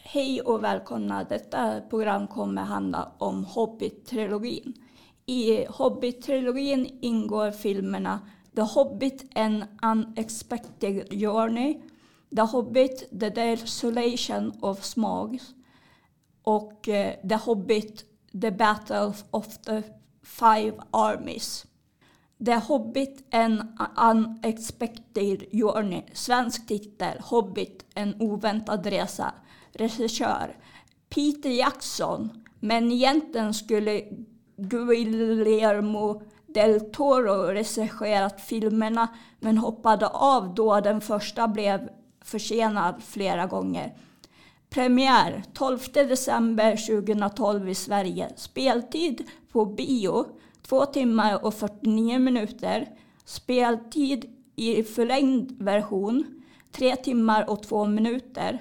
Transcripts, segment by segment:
Hej och välkomna. Detta program kommer handla om Hobbit-trilogin. I Hobbit-trilogin ingår filmerna The Hobbit, An Unexpected Journey, The Hobbit, The Desolation of Smaug och The Hobbit, The Battle of the Five Armies. The Hobbit, An Unexpected Journey. Svensk titel, Hobbit, en oväntad resa. Regissör, Peter Jackson. Men egentligen skulle Guillermo del Toro regisserat filmerna, men hoppade av då den första blev försenad flera gånger. Premiär 12 december 2012 i Sverige. Speltid på bio 2 timmar och 49 minuter. Speltid i förlängd version 3 timmar och 2 minuter.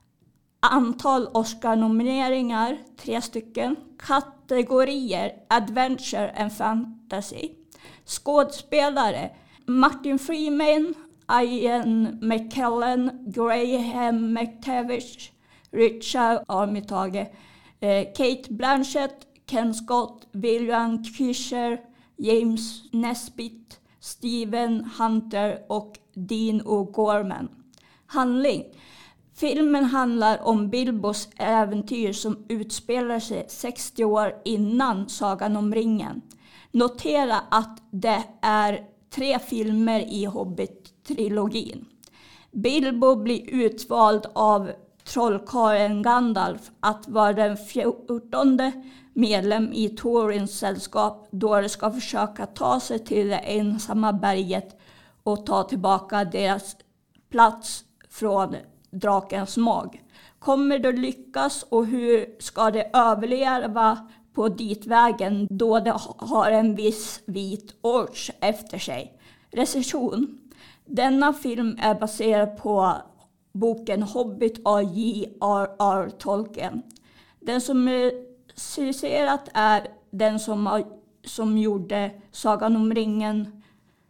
Antal Oscar-nomineringar 3 stycken. Kategorier Adventure and Fantasy. Skådespelare Martin Freeman, Ian McKellen, Graham McTavish, Richard Armitage, Kate Blanchett, Ken Scott, William Fisher, James Nesbitt, Stephen Hunter och Dean O'Gorman. Handling. Filmen handlar om Bilbos äventyr som utspelar sig 60 år innan Sagan om ringen. Notera att det är 3 filmer i Hobbit-trilogin. Bilbo blir utvald av trollkarlen Gandalf att vara den 14:e medlem i Taurins sällskap då de ska försöka ta sig till det ensamma berget och ta tillbaka deras plats från drakens mag. Kommer det lyckas och hur ska de överleva på ditvägen då de har en viss vit orch efter sig? Recension. Denna film är baserad på boken Hobbit av J.R.R. Tolkien. Den som regisserat är den som gjorde Sagan om ringen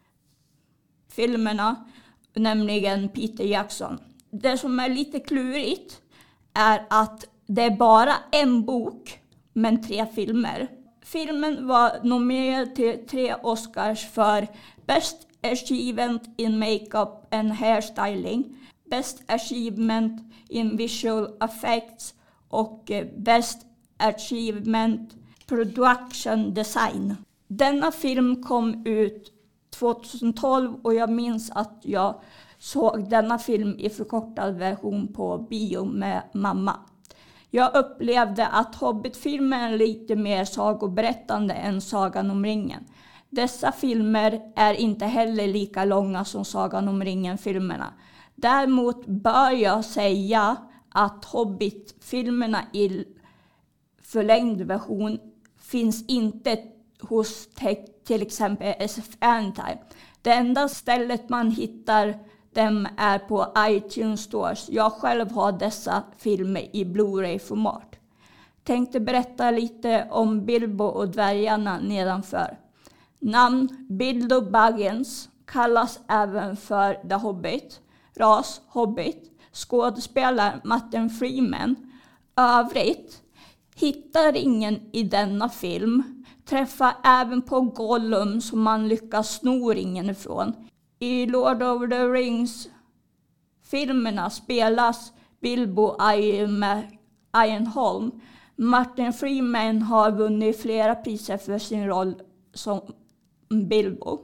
filmerna, nämligen Peter Jackson. Det som är lite klurigt är att det är bara en bok men 3 filmer. Filmen var nominerad till 3 Oscars för Best Achievement in Makeup and Hairstyling, Best Achievement in Visual Effects och Best Achievement Production Design. Denna film kom ut 2012 och jag minns att jag såg denna film i förkortad version på bio med mamma. Jag upplevde att Hobbit-filmen är lite mer sagoberättande än Sagan om ringen. Dessa filmer är inte heller lika långa som Sagan om ringen-filmerna. Däremot bör jag säga att Hobbit-filmerna i förlängd version finns inte hos till exempel SF Anytime. Det enda stället man hittar dem är på iTunes Stores. Jag själv har dessa filmer i Blu-ray-format. Tänkte berätta lite om Bilbo och dvärgarna nedanför. Namn Bilbo Baggins, kallas även för The Hobbit. Ras Hobbit. Skådespelare Martin Freeman. Övrigt hittar ingen i denna film. Träffar även på Gollum som man lyckas sno ringen ifrån. I Lord of the Rings-filmerna spelas Bilbo Ironholm. Martin Freeman har vunnit flera priser för sin roll som Bilbo.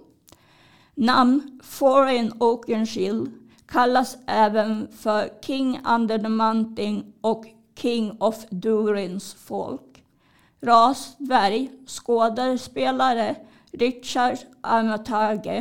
Namn Thorin Oakenshield, kallas även för King Under the Mountain och King of Durins folk. Ras dvärg, skådespelare Richard Armitage.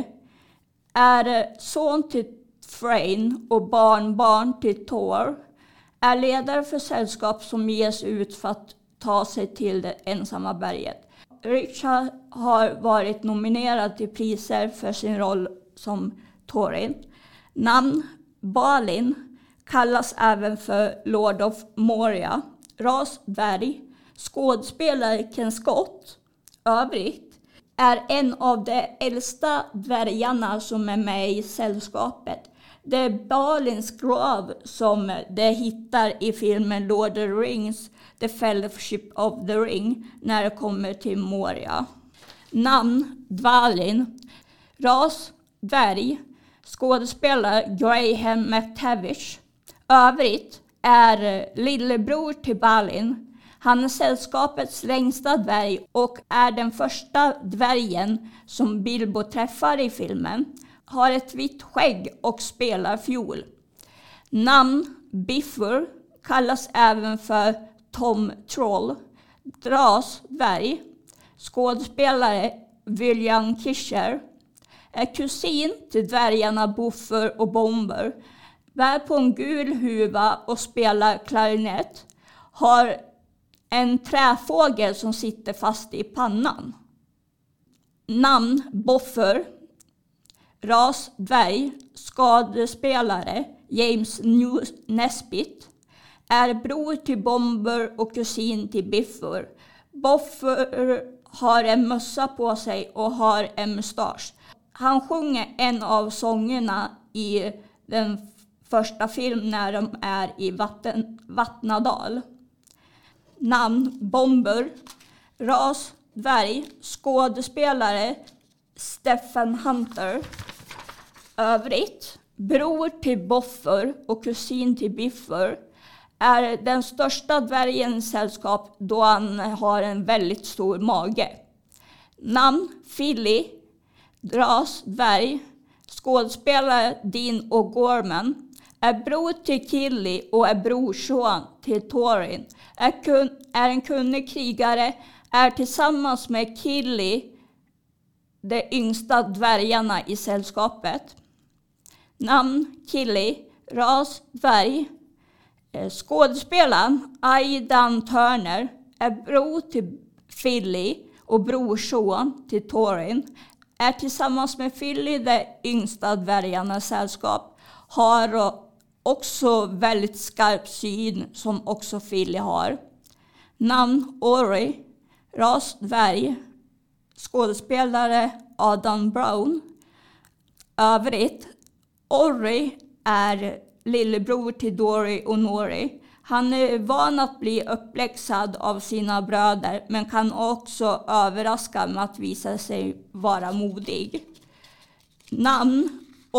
Är son till Thrain och barnbarn till Thor. Är ledare för sällskap som ges ut för att ta sig till det ensamma berget. Richard har varit nominerad till priser för sin roll som Thorin. Namn Balin, kallas även för Lord of Moria. Ras dvärg. Skådespelare Ken Scott. Övrigt är en av de äldsta dvärgarna som är med i sällskapet. Det är Balins grav som de hittar i filmen Lord of the Rings, The Fellowship of the Ring, när det kommer till Moria. Namn: Dvalin. Ras: dvärg. Skådespelare: Graham McTavish. Övrigt är lillebror till Balin. Han är sällskapets längsta dvärg och är den första dvärgen som Bilbo träffar i filmen. Har ett vitt skägg och spelar fiol. Namn: Bifur. Kallas även för Tom Troll. Ras: dvärg. Skådespelare: William Kisher. Är kusin till dvärgarna Buffer och Bomber. Bär på en gul huva och spelar klarinett. Har en träfågel som sitter fast i pannan. Namn: Boffer. Ras: dvärg. Skådespelare: James Nesbitt. Är bror till Bomber och kusin till Biffer. Boffer har en mössa på sig och har en mustasch. Han sjunger en av sångerna i den första filmen när de är i Vattnadal. Namn: Bomber. Ras: dvärg. Skådespelare: Stephen Hunter. Övrigt: bror till Boffer och kusin till Biffer. Är den största dvärgen i sällskap då han har en väldigt stor mage. Namn: Philly. Ras: dvärg. Skådespelare: Dean O'Gorman. Är bror till Killy och är brorson till Thorin. Är en kunnig krigare. Är tillsammans med Killy de yngsta dvärgarna i sällskapet. Namn: Killy. Ras: dvärg. Skådespelaren Aidan Turner är bror till Philly och brorson till Thorin. Är tillsammans med Philly de yngsta dvärgarnas sällskap. Har också väldigt skarp syn som också Philly har. Namn: Ori. Ras: dvärg. Skådespelare: Adam Brown. Övrigt: Ori är lillebror till Dori och Nori. Han är van att bli uppläxad av sina bröder men kan också överraska med att visa sig vara modig. Namn: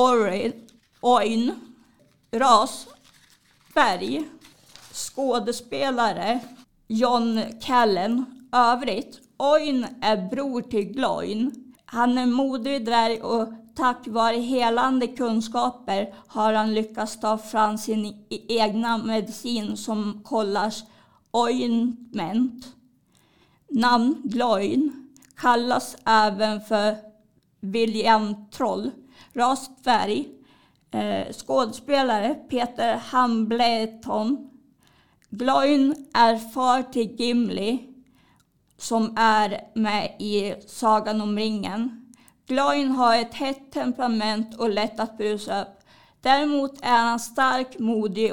Oin. Ras: dvärg. Skådespelare: John Callen. Övrigt: Oin är bror till Gloin. Han är modig dvärg och tack vare helande kunskaper har han lyckats ta fram sin egna medicin som kallas ointment. Namn: Gloin. Kallas även för William Troll. Ras: dvärg. Skådespelare: Peter Hambleton. Gloin är far till Gimli som är med i Sagan om ringen. Gloin har ett hett temperament och lätt att brusa upp. Däremot är han stark, modig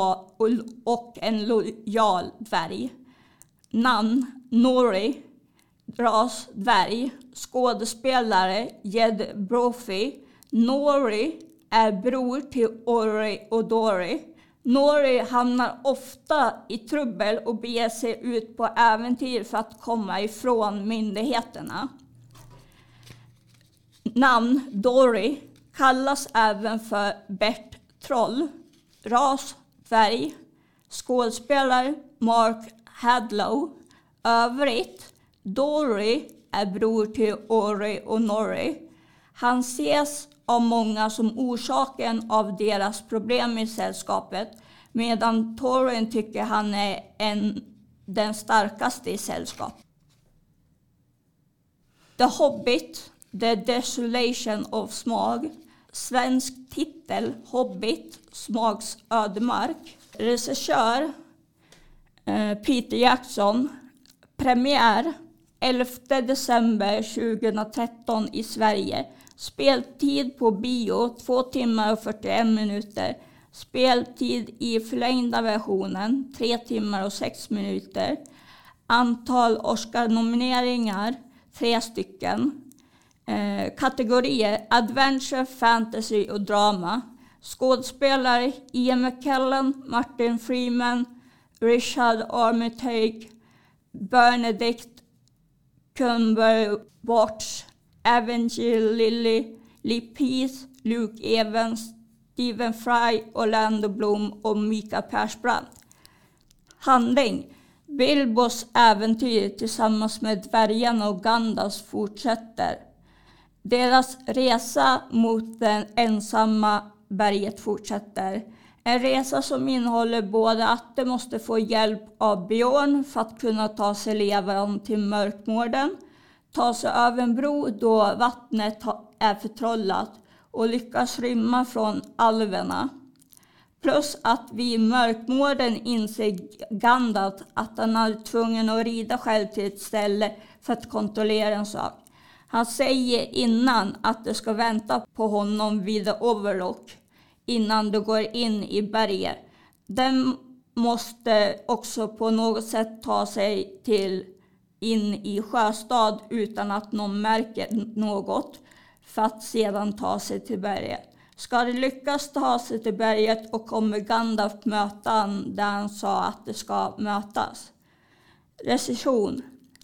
och en lojal dvärg. Namn: Nori. Ras: dvärg. Skådespelare: Jed Brophy. Nori är bror till Ori och Dori. Nori hamnar ofta i trubbel och beger sig ut på äventyr för att komma ifrån myndigheterna. Namn: Dori. Kallas även för Bert Troll. Ras: dvärg. Skådespelare: Mark Hadlow. Övrigt: Dori är bror till Ori och Nori. Han ses av många som orsaken av deras problem i sällskapet, medan Thorin tycker han är den starkaste i sällskapet. The Hobbit, The Desolation of Smaug. Svensk titel: Hobbit, Smaugs ödemark. Regissör: Peter Jackson. Premiär 11 december 2013 i Sverige. Speltid på bio 2 timmar och 41 minuter. Speltid i förlängda versionen 3 timmar och 6 minuter. Antal Oscar-nomineringar 3 stycken. Kategorier: adventure, fantasy och drama. Skådespelare Ian McKellen, Martin Freeman, Richard Armitage, Benedict Cumberbatch, Evangeline Lilly Pease, Luke Evans, Stephen Fry, Orlando Bloom och Mikael Persbrandt. Handling. Bilbos äventyr tillsammans med dvärgarna och Gandalf fortsätter. Deras resa mot den ensamma berget fortsätter. En resa som innehåller både att de måste få hjälp av Björn för att kunna ta sig levande till Mörkmården, ta sig över en bro då vattnet är förtrollat och lyckas rymma från alverna. Plus att vid Mörkmården inser Gandalf att han är tvungen att rida själv till ett ställe för att kontrollera en sak. Han säger innan att det ska vänta på honom vid The Overlook innan du går in i berget. Den måste också på något sätt ta sig in i Sjöstad utan att någon märker något för att sedan ta sig till berget. Ska det lyckas ta sig till berget och kommer Gandalf möta han där han sa att det ska mötas. Recension.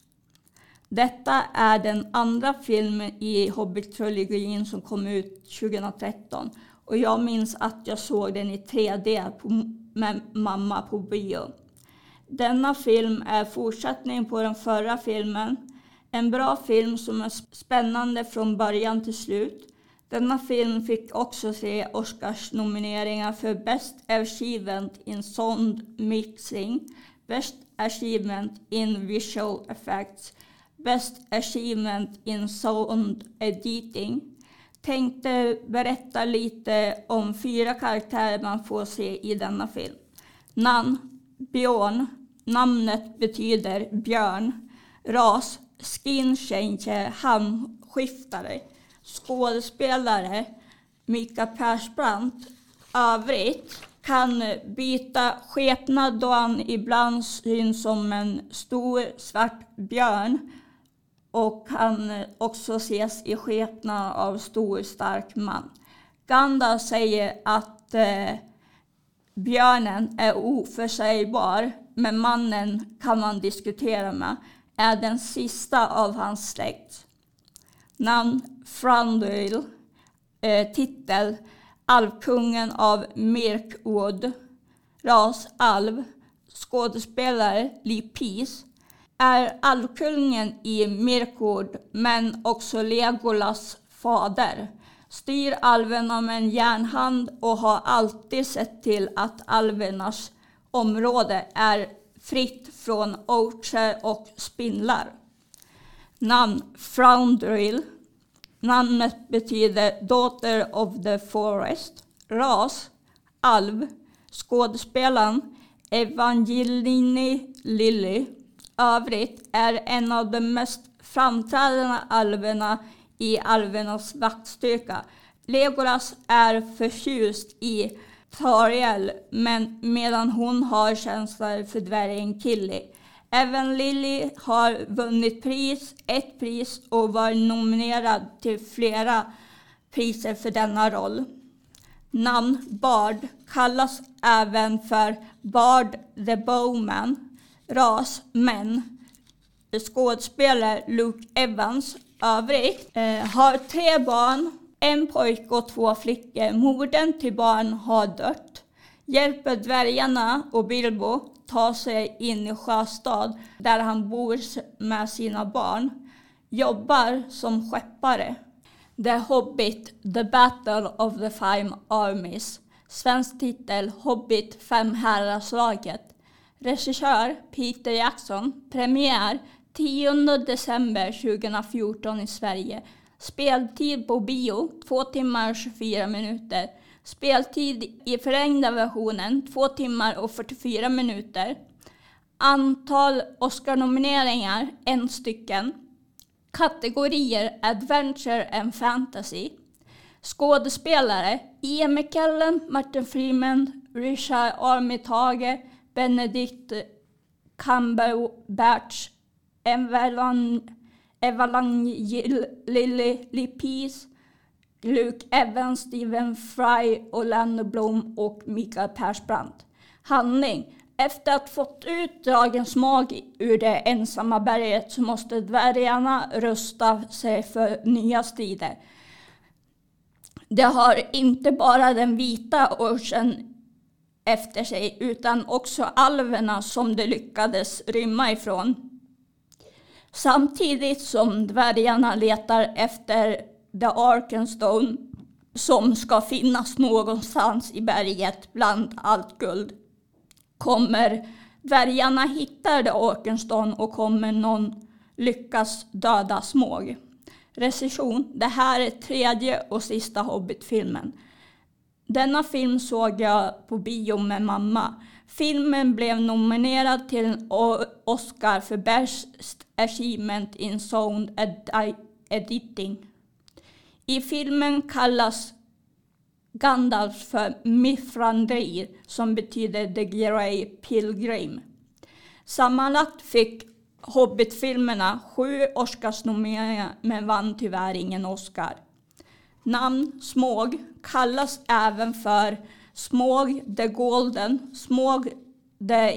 Detta är den andra filmen i Hobbit-trilogin som kom ut 2013. Och jag minns att jag såg den i 3D med mamma på bio. Denna film är fortsättning på den förra filmen. En bra film som är spännande från början till slut. Denna film fick också 3 Oscars-nomineringar för Best Achievement in Sound Mixing, Best Achievement in Visual Effects, Best Achievement in Sound Editing. Tänkte berätta lite om 4 karaktärer man får se i denna film. Namn, Björn. Namnet betyder björn. Ras, skin changer, hamskiftare. Skådespelare, Mikael Persbrandt. Övrigt kan byta skepnad då han ibland syns som en stor svart björn. Och kan också ses i skepnad av stor stark man. Gandalf säger att björnen är oförsägbar, men mannen kan man diskutera med. Är den sista av hans släkt. Namn Thranduil. Titel Alvkungen av Mirkwood. Ras alv. Skådespelare Lilly Pease. Är alvkungen i Mirkwood men också Legolas fader. Styr alverna med en järnhand och har alltid sett till att alvernas område är fritt från orcher och spindlar. Namn Thranduil. Namnet betyder Daughter of the Forest. Ras alv. Skådespelaren Evangeline Lilly. Övrigt är en av de mest framträdande alverna i alvernas vaktstyrka. Legolas är förtjust i Tauriel, men medan hon har känslor för dvärgen Killy. Även Lilly har vunnit ett pris och var nominerad till flera priser för denna roll. Namn Bard kallas även för Bard the Bowman. Ras män. Skådespelare Luke Evans. Övrigt har 3 barn, en pojke och 2 flickor. Modern till barn har dött. Hjälper dvärgarna och Bilbo ta sig in i Sjöstad där han bor med sina barn. Jobbar som skeppare. The Hobbit, The Battle of the Five Armies. Svensk titel Hobbit, 5 herrarslaget. Regissör Peter Jackson. Premiär 10 december 2014 i Sverige. Speltid på bio 2 timmar och 24 minuter. Speltid i förlängda versionen 2 timmar och 44 minuter. Antal Oscar-nomineringar 1 stycken. Kategorier Adventure and Fantasy. Skådespelare Ian McKellen, Martin Freeman, Richard Armitage, Benedict Cumberbatch, Evangeline Lilly Pease, Luke Evans, Stephen Fry, Orlando Bloom och Mikael Persbrandt. Handling. Efter att fått ut Dragens Småg ur det ensamma berget så måste dvärgarna rusta sig för nya strider. Det har inte bara den vita orchen efter sig utan också alverna som de lyckades rymma ifrån. Samtidigt som dvärgarna letar efter The Arkenstone som ska finnas någonstans i berget bland allt guld, kommer dvärgarna hitta The Arkenstone och kommer någon lyckas döda Småg. Recension. Det här är tredje och sista Hobbit-filmen. Denna film såg jag på bio med mamma. Filmen blev nominerad till en Oscar för Best Achievement in Sound Editing. I filmen kallas Gandalf för Mithrandir som betyder The Grey Pilgrim. Sammanlagt fick Hobbit-filmerna 7 Oscarsnomineringar men vann tyvärr ingen Oscar. Namn Småg kallas även för Småg the Golden, Småg the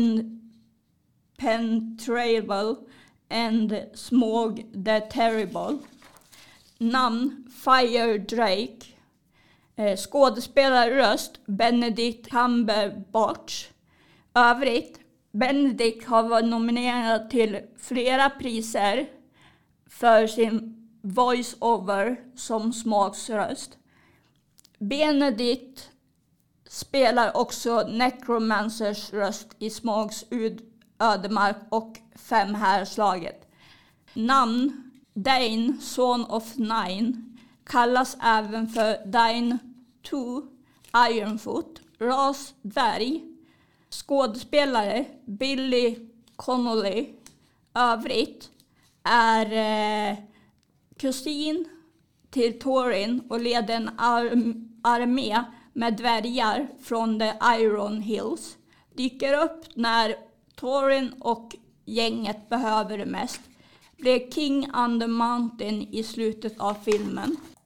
Impenetrable and Småg the Terrible. Namn Fire Drake. Skådespelarröst Benedict Cumberbatch. Övrigt Benedict har varit nominerad till flera priser för sin voice-over som Smågs röst. Benedict spelar också Necromancers röst i Smågs ödemark och 5 härslaget. Namn Dain, Son of Nine, kallas även för Dain 2, Ironfoot, ras dvärg. Skådespelare Billy Connolly. Övrigt är kusin till Thorin och leder en armé med dvärgar från The Iron Hills. Dyker upp när Thorin och gänget behöver det mest. Blir King on the Mountain i slutet av filmen.